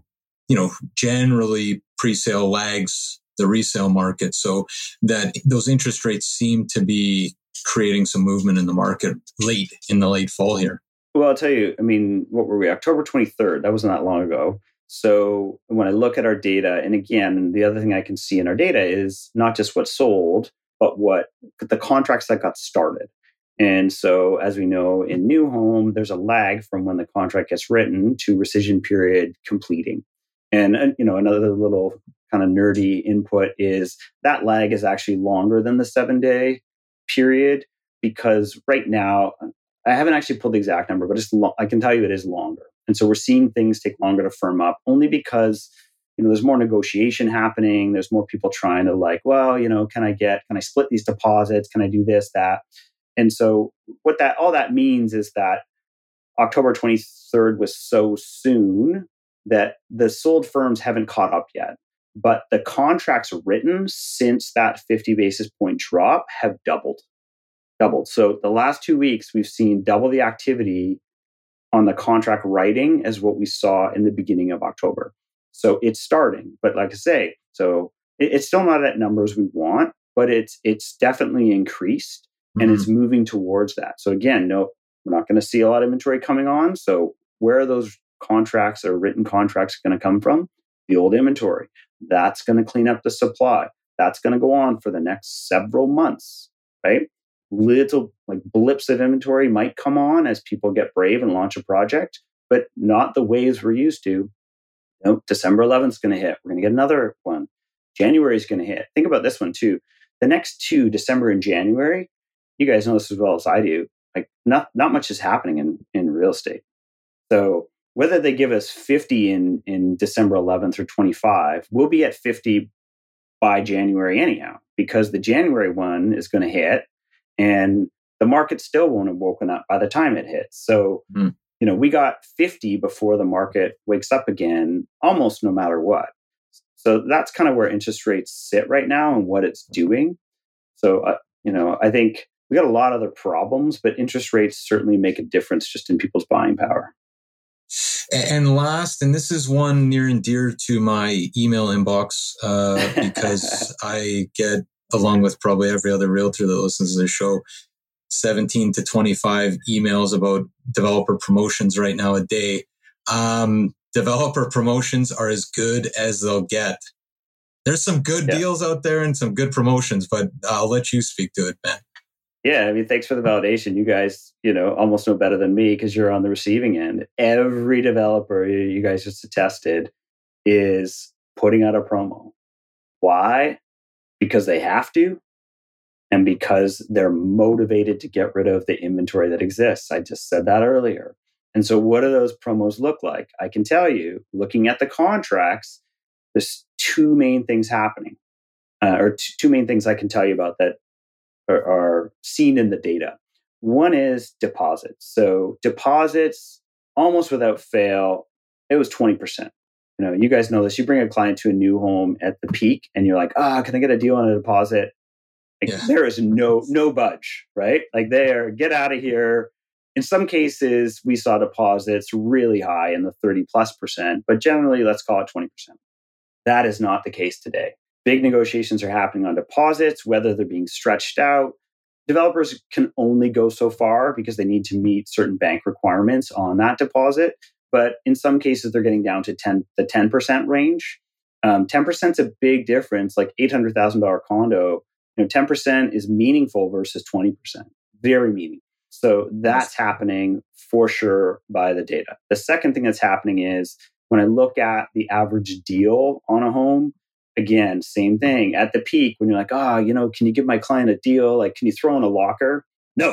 generally pre-sale lags the resale market, so that those interest rates seem to be creating some movement in the market in the late fall here. Well, I'll tell you, I mean, what were we? October 23rd. That wasn't that long ago. So when I look at our data, and again, the other thing I can see in our data is not just what sold, but what the contracts that got started. And so as we know, in new home, there's a lag from when the contract gets written to rescission period completing. And, another little kind of nerdy input is that lag is actually longer than the 7-day period, because right now, I haven't actually pulled the exact number, but I can tell you it is longer. And so we're seeing things take longer to firm up only because, there's more negotiation happening. There's more people trying to can I split these deposits? Can I do this, that? And so all that means is that October 23rd was so soon that the sold firms haven't caught up yet. But the contracts written since that 50 basis point drop have doubled. So the last 2 weeks, we've seen double the activity on the contract writing as what we saw in the beginning of October. So it's starting. But like I say, so it's still not at numbers we want, but it's definitely increased and it's moving towards that. So again, no, we're not going to see a lot of inventory coming on. So where are those contracts or written contracts going to come from? The old inventory. That's going to clean up the supply. That's going to go on for the next several months, right? Little like blips of inventory might come on as people get brave and launch a project, but not the waves we're used to. December 11th is going to hit. We're going to get another one. January is going to hit. Think about this one too. The next two, December and January, you guys know this as well as I do. Like not much is happening in real estate. So whether they give us 50 in December 11th or 25, we'll be at 50 by January anyhow, because the January one is going to hit and the market still won't have woken up by the time it hits. So, we got 50 before the market wakes up again, almost no matter what. So that's kind of where interest rates sit right now and what it's doing. So, I think we got a lot of other problems, but interest rates certainly make a difference just in people's buying power. And last, and this is one near and dear to my email inbox, because I get, along with probably every other realtor that listens to the show, 17 to 25 emails about developer promotions right now a day. Developer promotions are as good as they'll get. There's some good deals out there and some good promotions, but I'll let you speak to it, Ben. Yeah, I mean, thanks for the validation. You guys, almost know better than me because you're on the receiving end. Every developer you guys just attested is putting out a promo. Why? Because they have to, and because they're motivated to get rid of the inventory that exists. I just said that earlier. And so what do those promos look like? I can tell you, looking at the contracts, there's two main things happening, or two main things I can tell you about that are seen in the data. One is deposits. So deposits, almost without fail, it was 20%. You guys know this. You bring a client to a new home at the peak and you're like, can I get a deal on a deposit? There is no budge, right? Like get out of here. In some cases, we saw deposits really high in the 30+%, but generally, let's call it 20%. That is not the case today. Big negotiations are happening on deposits, whether they're being stretched out. Developers can only go so far because they need to meet certain bank requirements on that deposit. But in some cases, they're getting down to the 10% range. 10% is a big difference, like $800,000 condo. 10% is meaningful versus 20%. Very meaningful. So that's happening for sure by the data. The second thing that's happening is when I look at the average deal on a home, again, same thing. At the peak, when you're like, can you give my client a deal? Like, can you throw in a locker? No,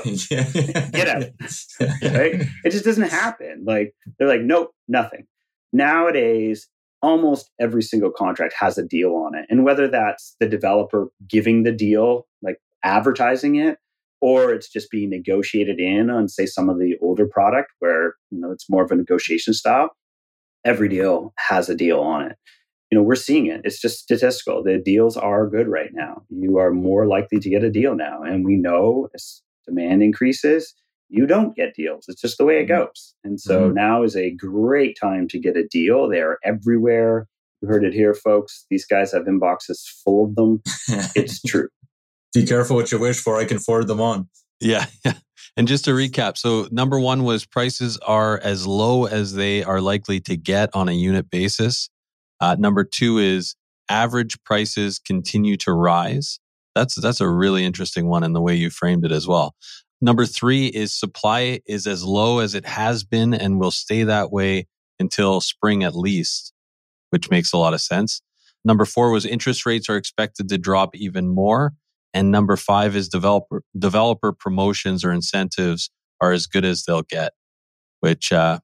get out. Right? It just doesn't happen. Like, they're like, nope, nothing. Nowadays, almost every single contract has a deal on it. And whether that's the developer giving the deal, like advertising it, or it's just being negotiated in on, say, some of the older product where, it's more of a negotiation style, every deal has a deal on it. We're seeing it. It's just statistical. The deals are good right now. You are more likely to get a deal now. And we know as demand increases, you don't get deals. It's just the way it goes. And so now is a great time to get a deal. They are everywhere. You heard it here, folks. These guys have inboxes full of them. It's true. Be careful what you wish for. I can forward them on. Yeah. And just to recap, so number one was prices are as low as they are likely to get on a unit basis. Number two is average prices continue to rise. That's a really interesting one in the way you framed it as well. Number three is supply is as low as it has been and will stay that way until spring at least, which makes a lot of sense. Number four was interest rates are expected to drop even more. And number five is developer promotions or incentives are as good as they'll get, which, that's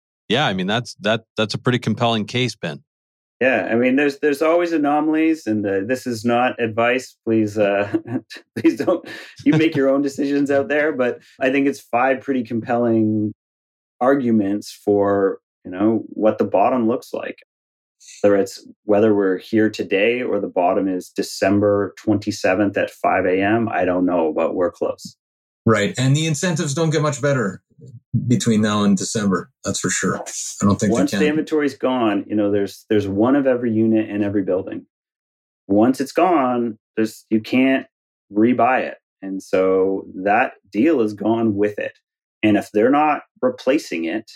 a pretty compelling case, Ben. Yeah, I mean, there's always anomalies, and this is not advice. Please, please don't. You make your own decisions out there. But I think it's five pretty compelling arguments for what the bottom looks like. Whether we're here today or the bottom is December 27th at 5 a.m. I don't know, but we're close. Right, and the incentives don't get much better between now and December. That's for sure. I don't think once the inventory's gone, there's one of every unit in every building. Once it's gone, you can't rebuy it, and so that deal is gone with it. And if they're not replacing it,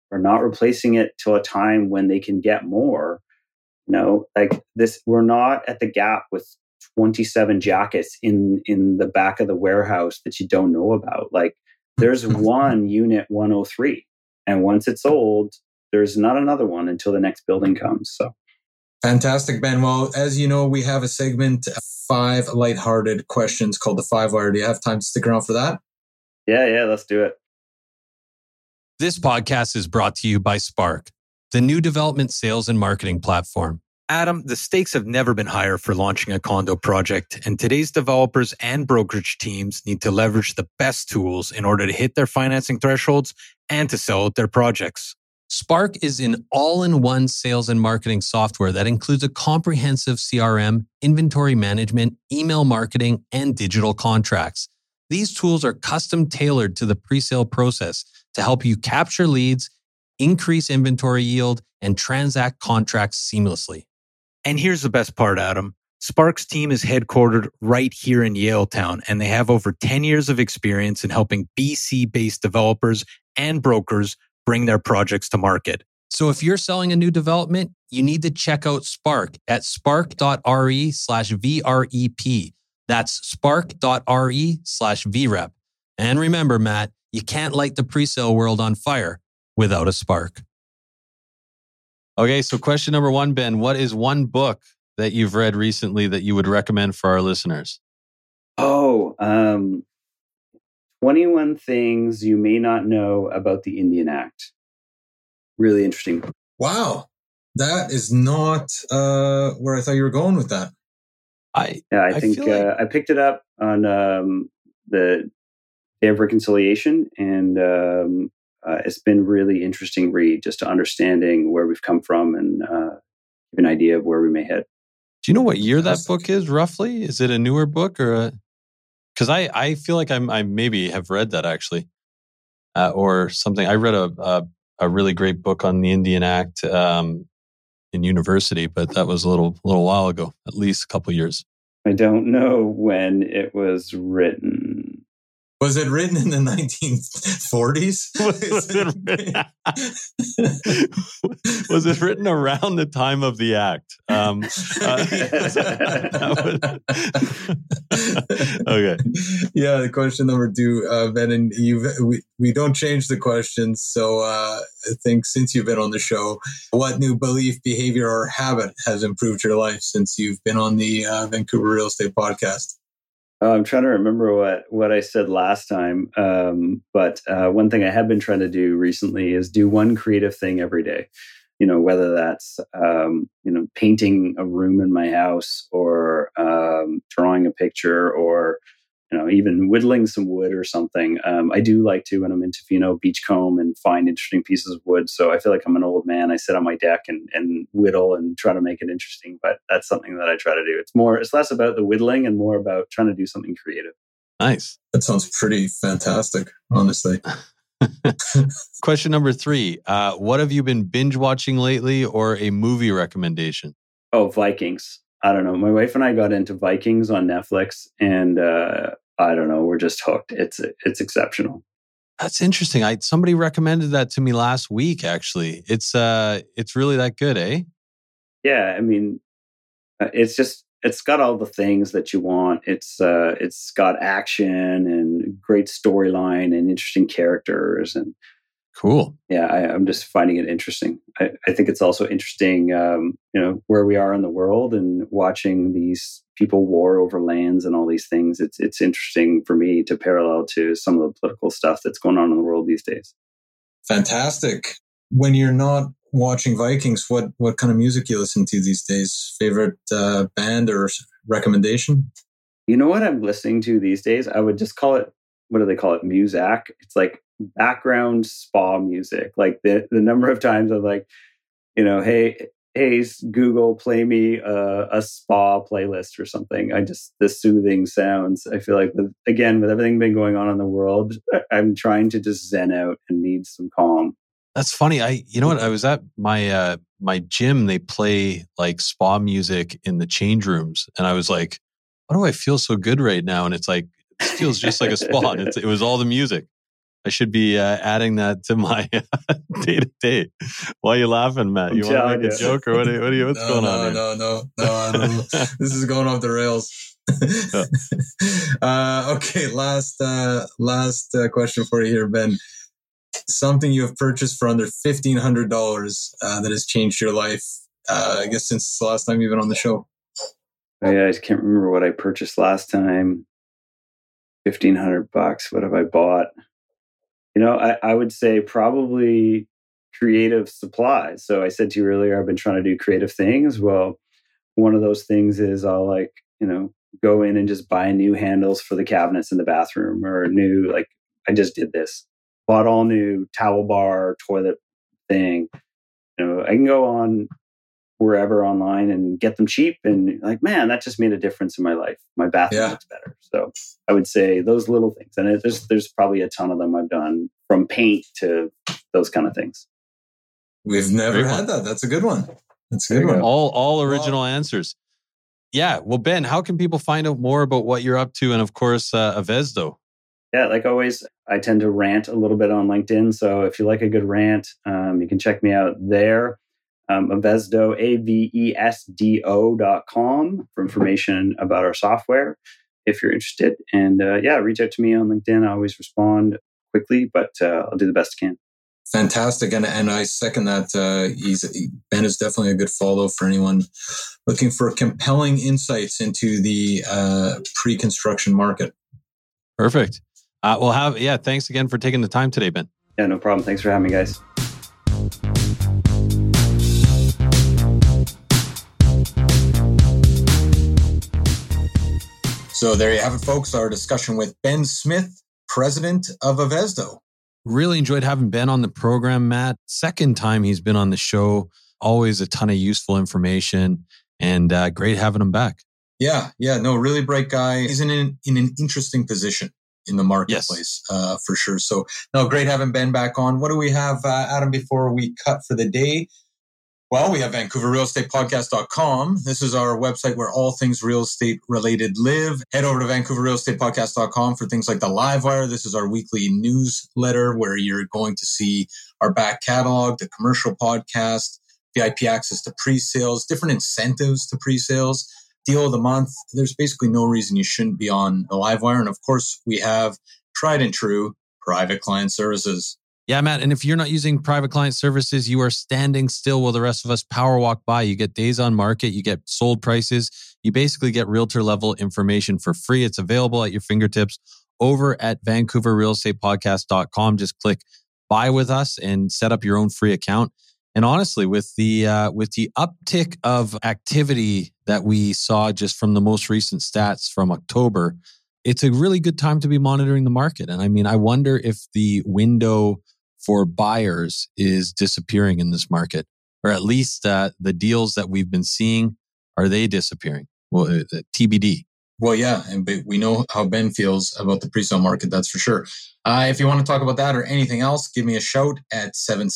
or not replacing it till a time when they can get more. Like this, we're not at the Gap with 27 jackets in the back of the warehouse that you don't know about. Like there's one unit 103, and once it's sold, there's not another one until the next building comes. So fantastic, Ben. Well, as you know, we have a segment, 5 lighthearted questions called the 5 Wire. Do you have time to stick around for that? Yeah, let's do it. This podcast is brought to you by Spark, the new development sales and marketing platform. Adam, the stakes have never been higher for launching a condo project, and today's developers and brokerage teams need to leverage the best tools in order to hit their financing thresholds and to sell out their projects. Spark is an all-in-one sales and marketing software that includes a comprehensive CRM, inventory management, email marketing, and digital contracts. These tools are custom tailored to the pre-sale process to help you capture leads, increase inventory yield, and transact contracts seamlessly. And here's the best part, Adam. Spark's team is headquartered right here in Yaletown, and they have over 10 years of experience in helping BC-based developers and brokers bring their projects to market. So if you're selling a new development, you need to check out Spark at spark.re/VREP. That's spark.re/VREP. And remember, Matt, you can't light the pre-sale world on fire without a spark. Okay, so question number 1, Ben, what is one book that you've read recently that you would recommend for our listeners? 21 Things You May Not Know About the Indian Act. Really interesting. Wow. That is not where I thought you were going with that. I think I picked it up on the Day of Reconciliation, and it's been really interesting read, just to understanding where we've come from and give an idea of where we may head. Do you know what year that book is roughly? Is it a newer book or a? Because I feel like I maybe have read that actually, or something. I read a really great book on the Indian Act in university, but that was a little while ago, at least a couple of years. I don't know when it was written. Was it written in the 1940s? Was it written around the time of the act? Okay. Yeah, question number 2, Ben, and we don't change the questions. So I think since you've been on the show, what new belief, behavior, or habit has improved your life since you've been on the Vancouver Real Estate Podcast? I'm trying to remember what I said last time. But one thing I have been trying to do recently is do one creative thing every day. Whether that's, painting a room in my house or drawing a picture or, even whittling some wood or something. I do like to, when I'm in Tofino, beachcomb and find interesting pieces of wood. So I feel like I'm an old man. I sit on my deck and whittle and try to make it interesting. But that's something that I try to do. It's less about the whittling and more about trying to do something creative. Nice. That sounds pretty fantastic, honestly. Question number 3. What have you been binge watching lately, or a movie recommendation? Oh, Vikings. I don't know. My wife and I got into Vikings on Netflix, and I don't know. We're just hooked. It's exceptional. That's interesting. Somebody recommended that to me last week. Actually, it's really that good, eh? Yeah, I mean, it's got all the things that you want. It's got action and great storyline and interesting characters and cool. Yeah, I'm just finding it interesting. I think it's also interesting, where we are in the world and watching these people war over lands and all these things. It's interesting for me to parallel to some of the political stuff that's going on in the world these days. Fantastic. When you're not watching Vikings, what kind of music you listen to these days? Favorite band or recommendation? You know what I'm listening to these days? I would just call it, what do they call it? Muzak. It's like background spa music. Like the number of times I'm like, hey Google, play me a spa playlist or something. The soothing sounds. I feel like with everything been going on in the world, I'm trying to just zen out and need some calm. That's funny. You know what? I was at my gym. They play like spa music in the change rooms, and I was like, "Why do I feel so good right now?" And it's like, it feels just like a spa. And it was all the music. I should be adding that to my day-to-day. Why are you laughing, Matt? You want to make a joke or what's going on here? No. This is going off the rails. Okay, last question for you here, Ben. Something you have purchased for under $1,500 that has changed your life, I guess, since the last time you've been on the show. Oh, yeah, I just can't remember what I purchased last time. $1,500. What have I bought? I would say probably creative supplies. So I said to you earlier, I've been trying to do creative things. Well, one of those things is I'll go in and just buy new handles for the cabinets in the bathroom, or new, I just did this. Bought all new towel bar, toilet thing. I can go on wherever online and get them cheap, and man, that just made a difference in my life. My bathroom looks better. So I would say those little things, and there's probably a ton of them I've done, from paint to those kind of things. We've never had that. That's a good one. That's a good one. All original answers. Yeah. Well, Ben, how can people find out more about what you're up to, and of course, Avesdo? Yeah, like always, I tend to rant a little bit on LinkedIn. So if you like a good rant, you can check me out there. Avesdo, AVESDO.com for information about our software if you're interested. And reach out to me on LinkedIn. I always respond quickly, but I'll do the best I can. Fantastic. And I second that. Ben is definitely a good follow for anyone looking for compelling insights into the pre-construction market. Perfect. Thanks again for taking the time today, Ben. Yeah, no problem. Thanks for having me, guys. So there you have it, folks. Our discussion with Ben Smith, president of Avesdo. Really enjoyed having Ben on the program, Matt. Second time he's been on the show. Always a ton of useful information, and great having him back. Yeah. No, really bright guy. He's in an interesting position in the marketplace, for sure. So, no, great having Ben back on. What do we have, Adam, before we cut for the day? Well, we have VancouverRealEstatePodcast.com. This is our website where all things real estate related live. Head over to VancouverRealEstatePodcast.com for things like the Livewire. This is our weekly newsletter where you're going to see our back catalog, the commercial podcast, VIP access to pre-sales, different incentives to pre-sales, deal of the month. There's basically no reason you shouldn't be on the Livewire. And of course, we have tried and true private client services. Yeah, Matt. And if you're not using private client services, you are standing still while the rest of us power walk by. You get days on market, you get sold prices. You basically get realtor level information for free. It's available at your fingertips over at VancouverRealEstatePodcast.com. Just click buy with us and set up your own free account. And honestly, with the uptick of activity that we saw just from the most recent stats from October, it's a really good time to be monitoring the market. And I mean, I wonder if the window for buyers is disappearing in this market, or at least the deals that we've been seeing, are they disappearing? Well, TBD. Well, yeah, and we know how Ben feels about the pre-sale market, that's for sure. If you want to talk about that or anything else, give me a shout at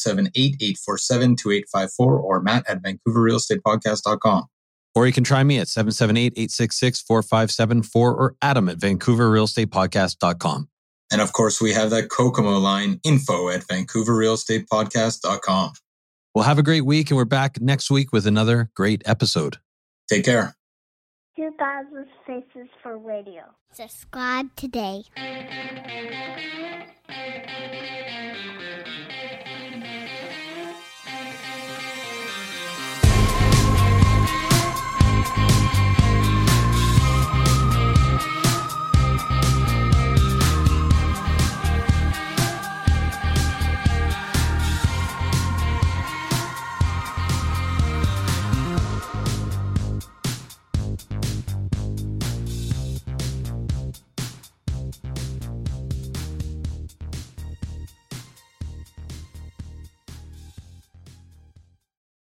778-847-2854 or Matt at VancouverRealEstatePodcast.com. Or you can try me at 778-866-4574 or Adam at VancouverRealEstatePodcast.com. And of course, we have that Kokomo line, info at VancouverRealEstatePodcast.com. Well, have a great week, and we're back next week with another great episode. Take care. 2000 Faces for Radio. Subscribe today.